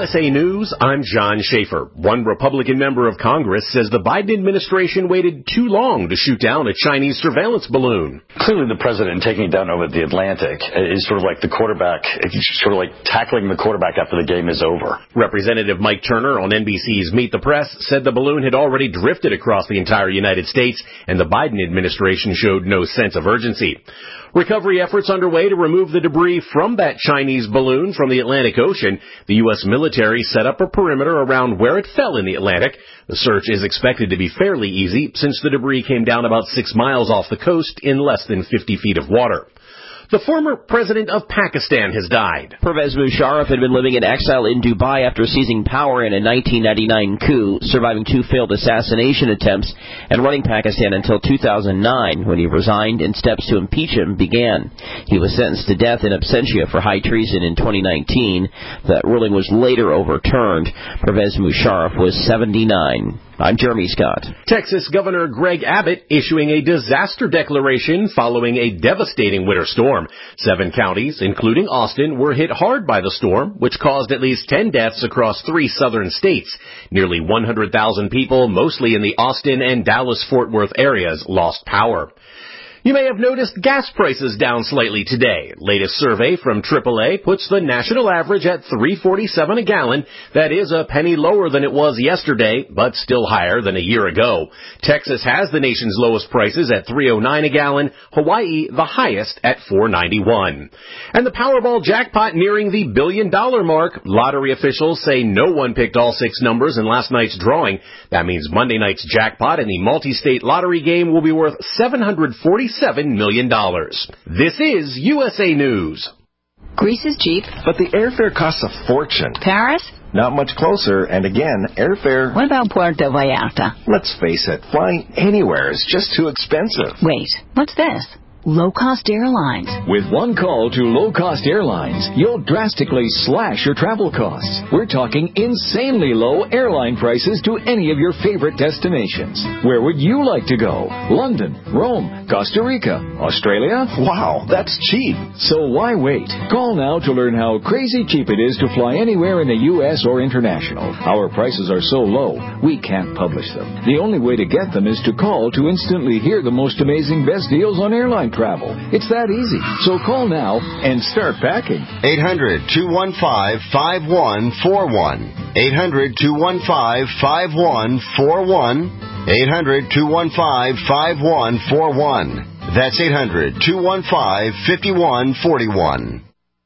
USA News, I'm John Schaefer. One Republican member of Congress says the Biden administration waited too long to shoot down a Chinese surveillance balloon. Clearly the president taking it down over the Atlantic is sort of like the quarterback, sort of like tackling the quarterback after the game is over. Representative Mike Turner on NBC's Meet the Press said the balloon had already drifted across the entire United States and the Biden administration showed no sense of urgency. Recovery efforts underway to remove the debris from that Chinese balloon from the Atlantic Ocean. The U.S. military set up a perimeter around where it fell in the Atlantic. The search is expected to be fairly easy since the debris came down about 6 miles off the coast in less than 50 feet of water. The former president of Pakistan has died. Pervez Musharraf had been living in exile in Dubai after seizing power in a 1999 coup, surviving 2 failed assassination attempts, and running Pakistan until 2009, when he resigned and steps to impeach him began. He was sentenced to death in absentia for high treason in 2019. That ruling was later overturned. Pervez Musharraf was 79. I'm Jeremy Scott. Texas Governor Greg Abbott issuing a disaster declaration following a devastating winter storm. 7 counties, including Austin, were hit hard by the storm, which caused at least 10 deaths across 3 southern states. Nearly 100,000 people, mostly in the Austin and Dallas-Fort Worth areas, lost power. You may have noticed gas prices down slightly today. Latest survey from AAA puts the national average at $3.47 a gallon. That is a penny lower than it was yesterday, but still higher than a year ago. Texas has the nation's lowest prices at $3.09 a gallon. Hawaii the highest at $4.91. And the Powerball jackpot nearing the $1 billion mark. Lottery officials say no one picked all 6 numbers in last night's drawing. That means Monday night's jackpot in the multi-state lottery game will be worth $747 million. This is USA News. Greece is cheap. But the airfare costs a fortune. Paris? Not much closer, and again, airfare... What about Puerto Vallarta? Let's face it, flying anywhere is just too expensive. Wait, what's this? Low-cost airlines. With one call to low-cost airlines, you'll drastically slash your travel costs. We're talking insanely low airline prices to any of your favorite destinations. Where would you like to go? London, Rome, Costa Rica, Australia? Wow, that's cheap. So why wait? Call now to learn how crazy cheap it is to fly anywhere in the U.S. or international. Our prices are so low, we can't publish them. The only way to get them is to call to instantly hear the most amazing best deals on airline travel. It's that easy. So call now and start packing. 800-215-5141. 800-215-5141. 800-215-5141. That's 800-215-5141.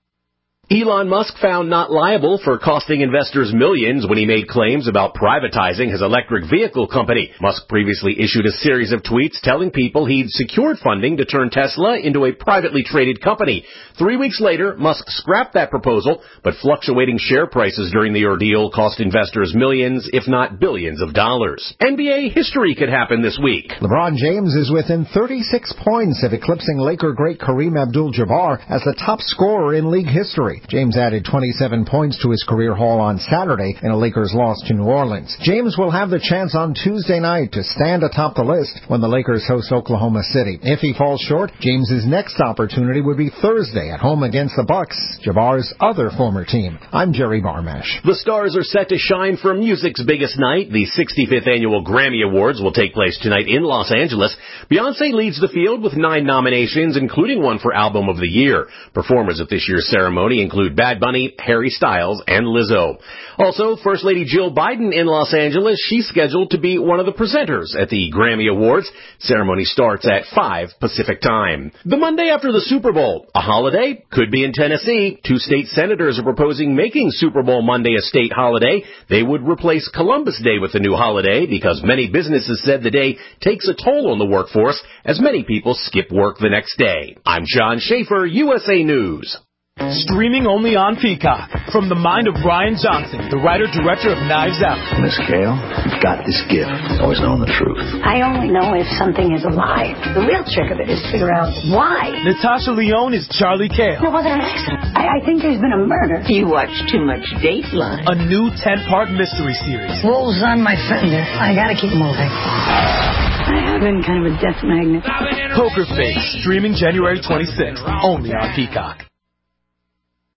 Elon Musk found not liable for costing investors millions when he made claims about privatizing his electric vehicle company. Musk previously issued a series of tweets telling people he'd secured funding to turn Tesla into a privately traded company. 3 weeks later, Musk scrapped that proposal, but fluctuating share prices during the ordeal cost investors millions, if not billions of dollars. NBA history could happen this week. LeBron James is within 36 points of eclipsing Laker great Kareem Abdul-Jabbar as the top scorer in league history. James added 27 points to his career haul on Saturday in a Lakers loss to New Orleans. James will have the chance on Tuesday night to stand atop the list when the Lakers host Oklahoma City. If he falls short, James's next opportunity would be Thursday at home against the Bucks, Jabbar's other former team. I'm Jerry Barmash. The stars are set to shine for music's biggest night. The 65th annual Grammy Awards will take place tonight in Los Angeles. Beyoncé leads the field with 9 nominations, including one for Album of the Year. Performers at this year's ceremony include Bad Bunny, Harry Styles, and Lizzo. Also, First Lady Jill Biden in Los Angeles. She's scheduled to be one of the presenters at the Grammy Awards. Ceremony starts at 5 Pacific Time. The Monday after the Super Bowl, a holiday? Could be in Tennessee. 2 state senators are proposing making Super Bowl Monday a state holiday. They would replace Columbus Day with the new holiday because many businesses said the day takes a toll on the workforce as many people skip work the next day. I'm John Schaefer, USA News. Streaming only on Peacock. From the mind of Rian Johnson, the writer-director of Knives Out. Miss Gale, you've got this gift. Always knowing the truth. I only know if something is a lie. The real trick of it is to figure out why. Natasha Lyonne is Charlie Cale. It wasn't an accident. I think there's been a murder. You watch too much Dateline. A new 10-part mystery series. Wolves on my fender. I gotta keep moving. I have been kind of a death magnet. Poker Face, streaming January 26th, only on Peacock.